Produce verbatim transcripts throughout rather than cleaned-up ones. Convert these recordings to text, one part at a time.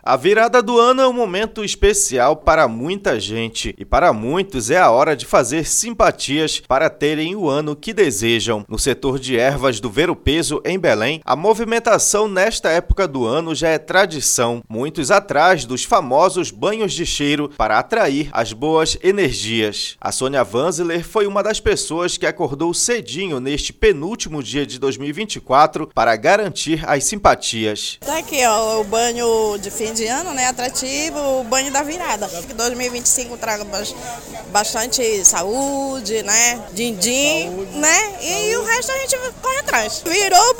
A virada do ano é um momento especial para muita gente e para muitos é a hora de fazer simpatias para terem o ano que desejam. No setor de ervas do Ver-o-Peso, em Belém, a movimentação nesta época do ano já é tradição, muitos atrás dos famosos banhos de cheiro para atrair as boas energias. A Sônia Vanzeler foi uma das pessoas que acordou cedinho neste penúltimo dia de dois mil e vinte e quatro para garantir as simpatias. Tá aqui, ó, o banho de fim de ano, né, atrativo, o banho da virada. dois mil e vinte e cinco traga bastante saúde, né, din-din, né, e o resto a gente corre atrás. Virou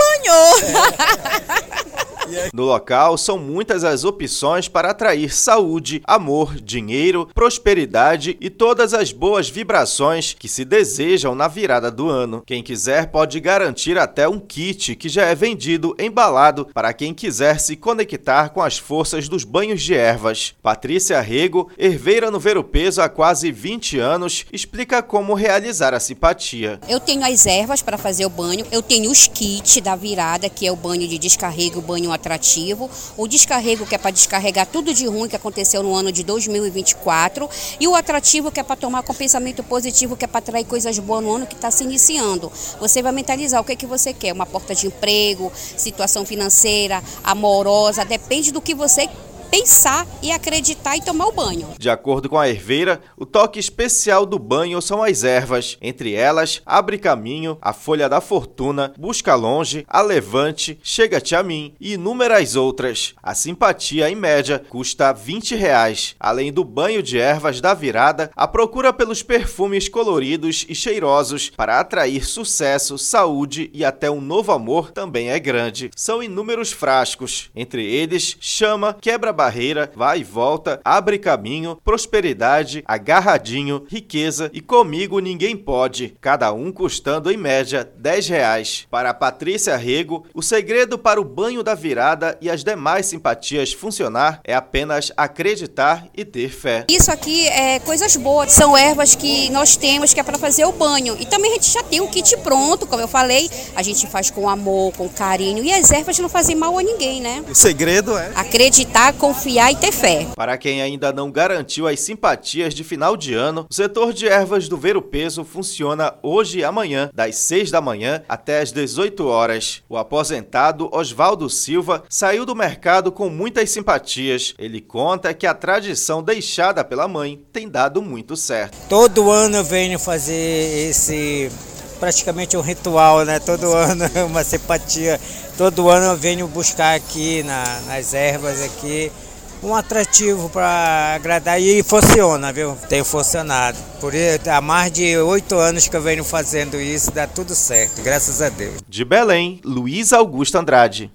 banho! No local, são muitas as opções para atrair saúde, amor, dinheiro, prosperidade e todas as boas vibrações que se desejam na virada do ano. Quem quiser pode garantir até um kit que já é vendido embalado para quem quiser se conectar com as forças dos banhos de ervas. Patrícia Rego, herveira no Ver-o-Peso há quase vinte anos, explica como realizar a simpatia. Eu tenho as ervas para fazer o banho, eu tenho os kits da virada, que é o banho de descarrego, o banho atrativo, o descarrego que é para descarregar tudo de ruim que aconteceu no ano de dois mil e vinte e quatro e o atrativo que é para tomar com pensamento positivo, que é para atrair coisas boas no ano que está se iniciando. Você vai mentalizar o que é que você quer, uma porta de emprego, situação financeira, amorosa, depende do que você pensar e acreditar e tomar o banho. De acordo com a herveira, o toque especial do banho são as ervas, entre elas Abre Caminho, a Folha da Fortuna, Busca Longe, a Levante, Chega-te a Mim e inúmeras outras. A simpatia, em média, custa vinte reais. Além do banho de ervas da virada, a procura pelos perfumes coloridos e cheirosos para atrair sucesso, saúde e até um novo amor também é grande. São inúmeros frascos, entre eles Chama, Quebra Barreira, Vai e Volta, Abre Caminho, Prosperidade, Agarradinho, Riqueza e Comigo Ninguém Pode, cada um custando em média dez reais. Para a Patrícia Rego, o segredo para o banho da virada e as demais simpatias funcionar é apenas acreditar e ter fé. Isso aqui é coisas boas, são ervas que nós temos que é para fazer o banho e também a gente já tem um kit pronto, como eu falei, a gente faz com amor, com carinho e as ervas não fazem mal a ninguém, né? O segredo é acreditar, confiar e ter fé. Para quem ainda não garantiu as simpatias de final de ano, o setor de ervas do Ver-o-Peso funciona hoje e amanhã, das seis da manhã até as dezoito horas. O aposentado Oswaldo Silva saiu do mercado com muitas simpatias. Ele conta que a tradição deixada pela mãe tem dado muito certo. Todo ano eu venho fazer esse, praticamente um ritual, né? Todo ano uma simpatia. Todo ano eu venho buscar aqui na, nas ervas aqui um atrativo para agradar e funciona, viu? Tem funcionado. Por isso, há mais de oito anos que eu venho fazendo isso, dá tudo certo, graças a Deus. De Belém, Luiz Augusto Andrade.